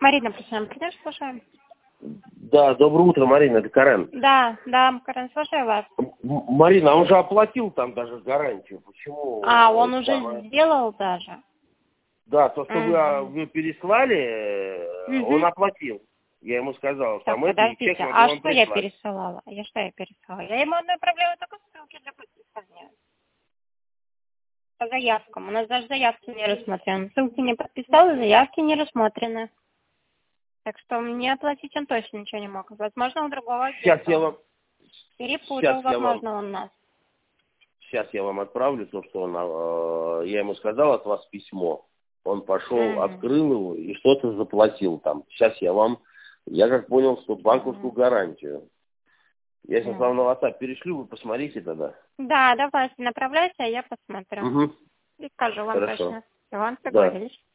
Марина, причем придешь, слушаем? Да, доброе утро, Марина, это Карен. Да, Карен, слушаю вас. Марина, он же оплатил там даже гарантию. Почему? Он уже сделал даже? Да, то, что вы переслали, он Угу. оплатил. Я ему сказал, Так, там это, и чек подождите, могу вам что я прислать. пересылала? Я пересылала? Я ему отправляю только ссылки для подписания. По заявкам. У нас даже заявки не рассмотрены. Ссылки не подписала, заявки не рассмотрены. Так что мне оплатить он точно ничего не мог. Возможно, у другого Сейчас я агента. вам, Перепутал, возможно, он нас. сейчас я вам отправлю то, что он, я ему сказал от вас письмо. Он пошел, открыл его и что-то заплатил там. Сейчас я как понял, что банковскую гарантию. Я сейчас вам на WhatsApp перешлю, вы посмотрите тогда. Да, давайте направляйте, а я посмотрю. Угу. И скажу вам Хорошо. точно. Все, Да. договорились.